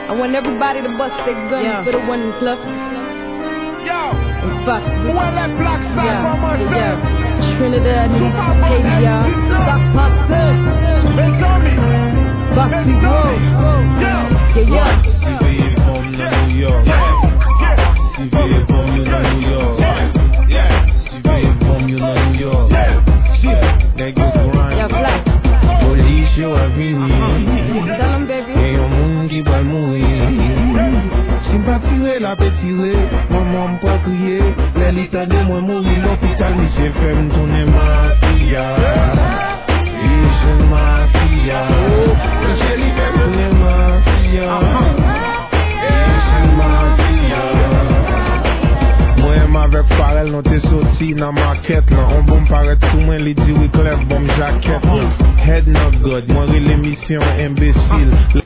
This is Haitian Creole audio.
I want everybody to bust their guns for the one in club. And fuck. Where that black side from us, Trinidad, Haiti, y'all. Stop pop good. Boxy Road. Yeah. CVE from New York. CVE from New York. CVE from New York. Nigga grind. Yeah, black. Police yo avini. Tell them, baby. Et yon moun ki va mourir. Si m'pa tire la pe tire, maman m'pa kriye. Lè l'ita de moi mourir l'hôpital, mi se fèm tourner mafia. Ici mafia. Se li fèm tourner mafia. Ici mafia. Moi m'avec Farel nou te sorti nan market là. On bon paraît tout moi li di oui clair bon jacket. Head not good, moi l'émission imbécile.